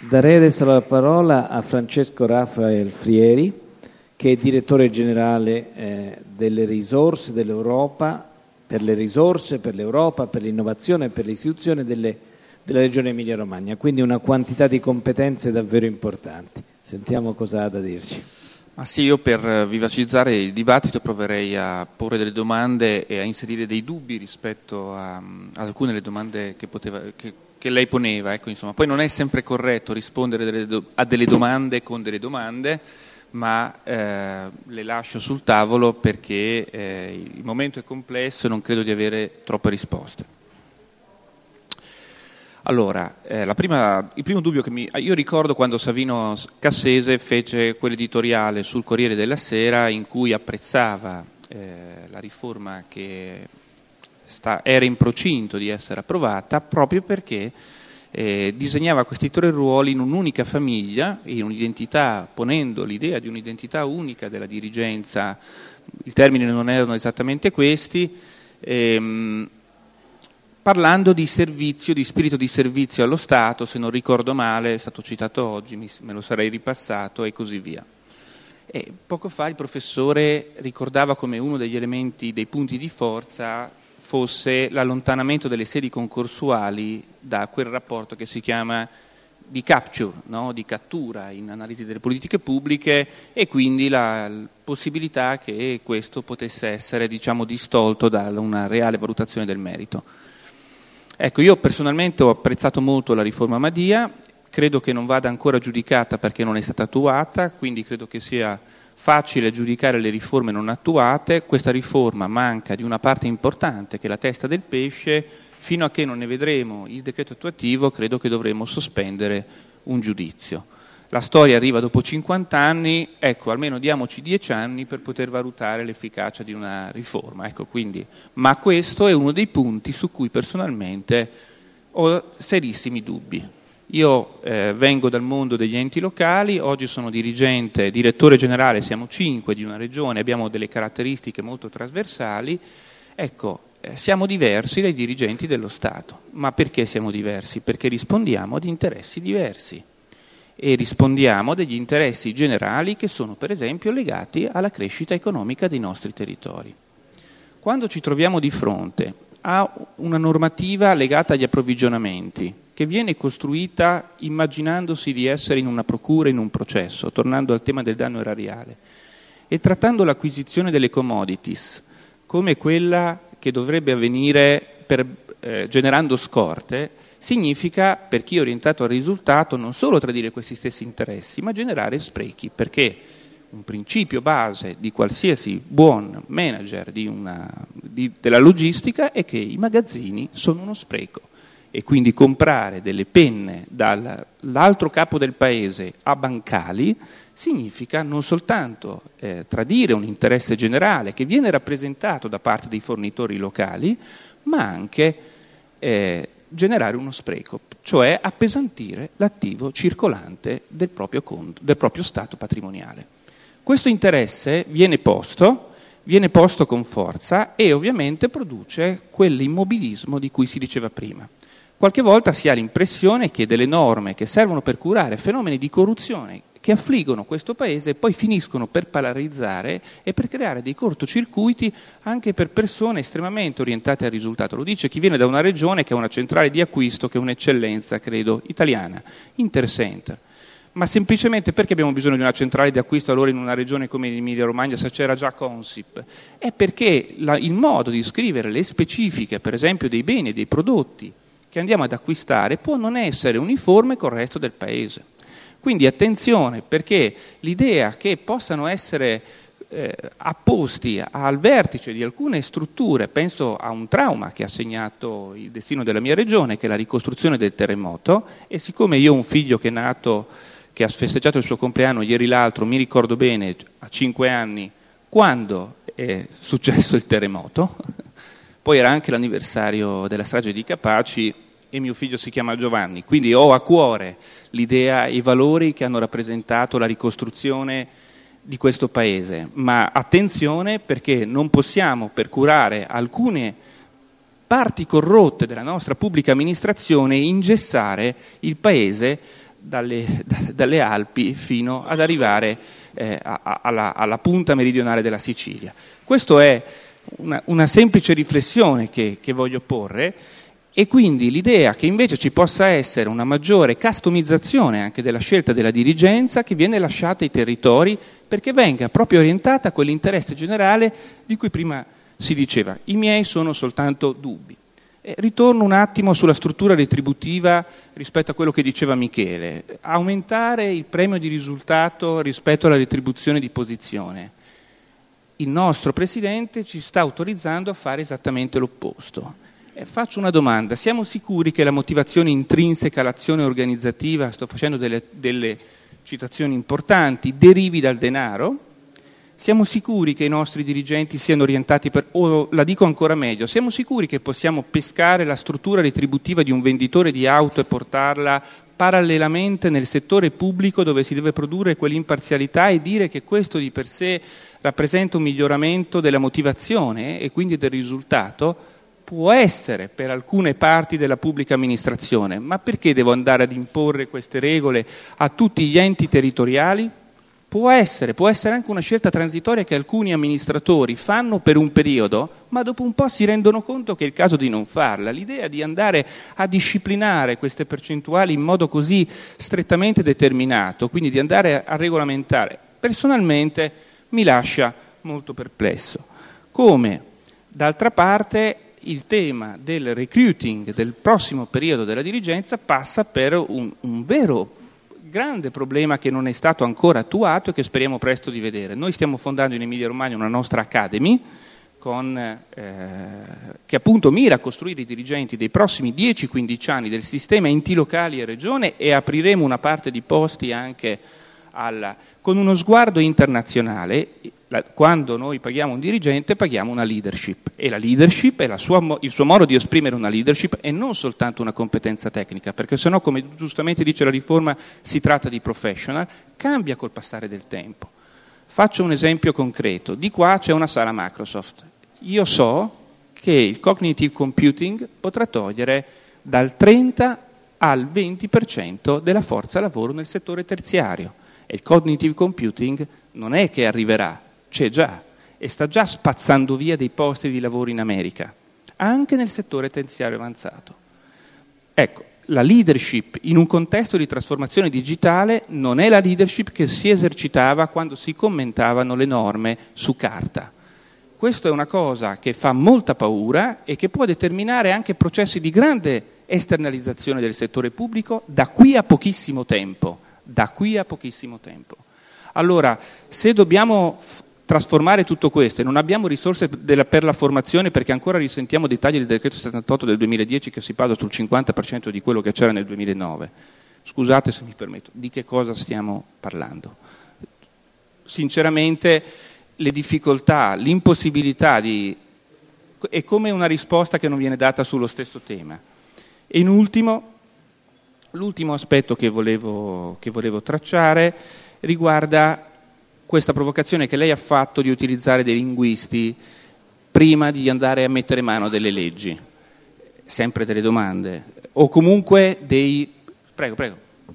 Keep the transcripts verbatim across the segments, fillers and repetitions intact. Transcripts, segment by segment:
Darei adesso la parola a Francesco Rafael Frieri, che è direttore generale eh, delle risorse dell'Europa, per le risorse, per l'Europa, per l'innovazione e per l'istituzione delle, della Regione Emilia-Romagna, quindi una quantità di competenze davvero importanti. Sentiamo cosa ha da dirci. Ma sì, io per vivacizzare il dibattito proverei a porre delle domande e a inserire dei dubbi rispetto a, ad alcune delle domande che, poteva, che, che lei poneva. Ecco, insomma. Poi non è sempre corretto rispondere delle do, a delle domande con delle domande, ma eh, le lascio sul tavolo perché eh, il momento è complesso e non credo di avere troppe risposte. Allora, eh, la prima, il primo dubbio che mi... Io ricordo quando Savino Cassese fece quell'editoriale sul Corriere della Sera in cui apprezzava eh, la riforma che sta, era in procinto di essere approvata proprio perché eh, disegnava questi tre ruoli in un'unica famiglia, in un'identità, ponendo l'idea di un'identità unica della dirigenza. I termini non erano esattamente questi, ehm, parlando di servizio, di spirito di servizio allo Stato, se non ricordo male, è stato citato oggi, me lo sarei ripassato e così via. E poco fa il professore ricordava come uno degli elementi, dei punti di forza, fosse l'allontanamento delle sedi concorsuali da quel rapporto che si chiama di capture, no? Di cattura in analisi delle politiche pubbliche, e quindi la, la possibilità che questo potesse essere, diciamo, distolto da una reale valutazione del merito. Ecco, io personalmente ho apprezzato molto la riforma Madia, credo che non vada ancora giudicata perché non è stata attuata, quindi credo che sia facile giudicare le riforme non attuate. Questa riforma manca di una parte importante, che è la testa del pesce. Fino a che non ne vedremo il decreto attuativo, credo che dovremo sospendere un giudizio. La storia arriva dopo cinquanta anni, ecco, almeno diamoci dieci anni per poter valutare l'efficacia di una riforma. Ecco, quindi, ma questo è uno dei punti su cui personalmente ho serissimi dubbi. Io eh, vengo dal mondo degli enti locali, oggi sono dirigente, direttore generale, siamo cinque di una regione, abbiamo delle caratteristiche molto trasversali. Ecco, eh, siamo diversi dai dirigenti dello Stato. Ma perché siamo diversi? Perché rispondiamo ad interessi diversi. E rispondiamo degli interessi generali che sono per esempio legati alla crescita economica dei nostri territori. Quando ci troviamo di fronte a una normativa legata agli approvvigionamenti che viene costruita immaginandosi di essere in una procura, in un processo, tornando al tema del danno erariale, e trattando l'acquisizione delle commodities come quella che dovrebbe avvenire per, eh, generando scorte, significa, per chi è orientato al risultato, non solo tradire questi stessi interessi, ma generare sprechi, perché un principio base di qualsiasi buon manager di una, di, della logistica è che i magazzini sono uno spreco, e quindi comprare delle penne dall'altro capo del paese a bancali significa non soltanto eh, tradire un interesse generale che viene rappresentato da parte dei fornitori locali, ma anche eh, generare uno spreco, cioè appesantire l'attivo circolante del proprio conto, del proprio stato patrimoniale. Questo interesse viene posto, viene posto con forza e ovviamente produce quell'immobilismo di cui si diceva prima. Qualche volta si ha l'impressione che delle norme che servono per curare fenomeni di corruzione che affliggono questo Paese poi finiscono per polarizzare e per creare dei cortocircuiti anche per persone estremamente orientate al risultato. Lo dice chi viene da una regione che ha una centrale di acquisto che è un'eccellenza, credo, italiana, Intercenter. Ma semplicemente perché abbiamo bisogno di una centrale di acquisto allora in una regione come l'Emilia Romagna se c'era già Consip? È perché la, il modo di scrivere le specifiche, per esempio, dei beni e dei prodotti che andiamo ad acquistare può non essere uniforme col resto del Paese. Quindi attenzione, perché l'idea che possano essere eh, apposti al vertice di alcune strutture, penso a un trauma che ha segnato il destino della mia regione, che è la ricostruzione del terremoto, e siccome io ho un figlio che è nato, che ha festeggiato il suo compleanno ieri l'altro, mi ricordo bene, a cinque anni, quando è successo il terremoto, poi era anche l'anniversario della strage di Capaci, e mio figlio si chiama Giovanni, quindi ho a cuore l'idea e i valori che hanno rappresentato la ricostruzione di questo Paese, ma attenzione perché non possiamo, per curare alcune parti corrotte della nostra pubblica amministrazione, ingessare il Paese dalle, dalle Alpi fino ad arrivare eh, a, alla, alla punta meridionale della Sicilia. Questa è una, una semplice riflessione che, che voglio porre, e quindi l'idea che invece ci possa essere una maggiore customizzazione anche della scelta della dirigenza che viene lasciata ai territori, perché venga proprio orientata a quell'interesse generale di cui prima si diceva. I miei sono soltanto dubbi. E ritorno un attimo sulla struttura retributiva rispetto a quello che diceva Michele. Aumentare il premio di risultato rispetto alla retribuzione di posizione. Il nostro Presidente ci sta autorizzando a fare esattamente l'opposto. E faccio una domanda: siamo sicuri che la motivazione intrinseca all'azione organizzativa, sto facendo delle, delle citazioni importanti, derivi dal denaro? Siamo sicuri che i nostri dirigenti siano orientati per, o la dico ancora meglio, siamo sicuri che possiamo pescare la struttura retributiva di un venditore di auto e portarla parallelamente nel settore pubblico dove si deve produrre quell'imparzialità e dire che questo di per sé rappresenta un miglioramento della motivazione e quindi del risultato? Può essere per alcune parti della pubblica amministrazione, ma perché devo andare ad imporre queste regole a tutti gli enti territoriali? Può essere, può essere anche una scelta transitoria che alcuni amministratori fanno per un periodo, ma dopo un po' si rendono conto che è il caso di non farla. L'idea di andare a disciplinare queste percentuali in modo così strettamente determinato, quindi di andare a regolamentare, personalmente mi lascia molto perplesso. Come, d'altra parte, il tema del recruiting del prossimo periodo della dirigenza passa per un, un vero grande problema che non è stato ancora attuato e che speriamo presto di vedere. Noi stiamo fondando in Emilia Romagna una nostra academy con, eh, che appunto mira a costruire i dirigenti dei prossimi dieci quindici anni del sistema enti locali e regione, e apriremo una parte di posti anche alla, con uno sguardo internazionale. La, quando noi paghiamo un dirigente paghiamo una leadership, e la leadership è la sua, il suo modo di esprimere una leadership e non soltanto una competenza tecnica, perché sennò, come giustamente dice la riforma, si tratta di professional, cambia col passare del tempo. Faccio un esempio concreto: di qua c'è una sala Microsoft, io so che il cognitive computing potrà togliere dal trenta al venti per cento della forza lavoro nel settore terziario, e il cognitive computing non è che arriverà, c'è già e sta già spazzando via dei posti di lavoro in America, anche nel settore terziario avanzato. Ecco, la leadership in un contesto di trasformazione digitale non è la leadership che si esercitava quando si commentavano le norme su carta. Questa è una cosa che fa molta paura e che può determinare anche processi di grande esternalizzazione del settore pubblico da qui a pochissimo tempo, da qui a pochissimo tempo. Allora, se dobbiamo trasformare tutto questo e non abbiamo risorse della, per la formazione, perché ancora risentiamo dei tagli del decreto settantotto del duemiladieci che si basa sul cinquanta per cento di quello che c'era nel duemilanove, scusate se mi permetto, di che cosa stiamo parlando? Sinceramente le difficoltà, l'impossibilità di... è come una risposta che non viene data sullo stesso tema. E in ultimo, l'ultimo aspetto che volevo, che volevo tracciare riguarda questa provocazione che lei ha fatto di utilizzare dei linguisti prima di andare a mettere mano a delle leggi, sempre delle domande, o comunque dei... Prego, prego.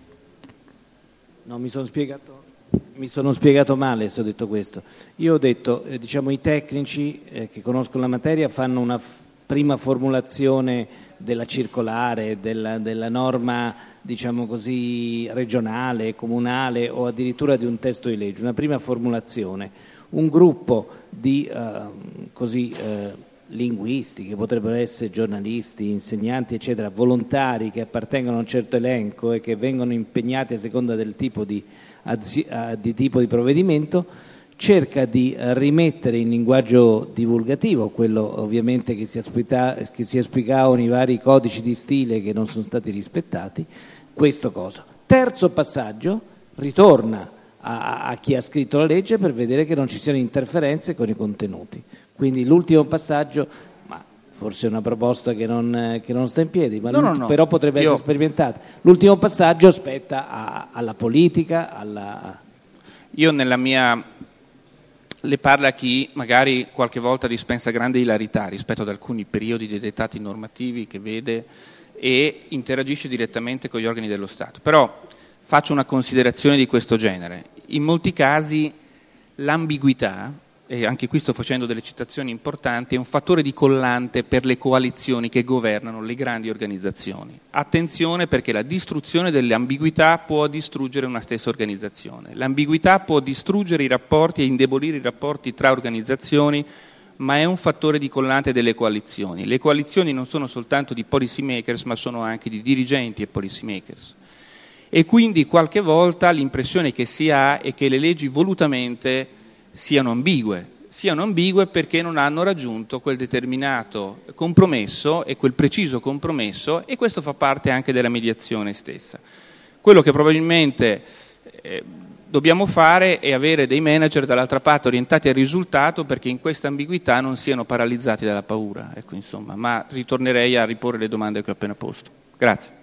No, mi sono spiegato, mi sono spiegato male se ho detto questo. Io ho detto, eh, diciamo, i tecnici eh, che conoscono la materia fanno una f- prima formulazione della circolare, della, della norma, diciamo così, regionale, comunale o addirittura di un testo di legge, una prima formulazione. Un gruppo di eh, così, eh, linguisti, che potrebbero essere giornalisti, insegnanti, eccetera, volontari che appartengono a un certo elenco e che vengono impegnati a seconda del tipo di, azi- di, tipo di provvedimento, cerca di rimettere in linguaggio divulgativo, quello ovviamente che si, aspetta, che si esplicavano i vari codici di stile che non sono stati rispettati, questo cosa. Terzo passaggio, ritorna a, a chi ha scritto la legge per vedere che non ci siano interferenze con i contenuti. Quindi l'ultimo passaggio, ma forse è una proposta che non, che non sta in piedi, ma no, no, no. però potrebbe Io... essere sperimentata. L'ultimo passaggio spetta a, alla politica, alla... Io nella mia... Le parla chi magari qualche volta dispensa grande ilarità rispetto ad alcuni periodi dei dettati normativi che vede e interagisce direttamente con gli organi dello Stato. Però faccio una considerazione di questo genere. In molti casi l'ambiguità, e anche qui sto facendo delle citazioni importanti, è un fattore di collante per le coalizioni che governano le grandi organizzazioni. Attenzione, perché la distruzione delle ambiguità può distruggere una stessa organizzazione. L'ambiguità può distruggere i rapporti e indebolire i rapporti tra organizzazioni, ma è un fattore di collante delle coalizioni. Le coalizioni non sono soltanto di policy makers, ma sono anche di dirigenti e policy makers. E quindi qualche volta l'impressione che si ha è che le leggi volutamente siano ambigue, siano ambigue perché non hanno raggiunto quel determinato compromesso e quel preciso compromesso, e questo fa parte anche della mediazione stessa. Quello che probabilmente eh, dobbiamo fare è avere dei manager dall'altra parte orientati al risultato, perché in questa ambiguità non siano paralizzati dalla paura, ecco, insomma, ma ritornerei a riporre le domande che ho appena posto. Grazie.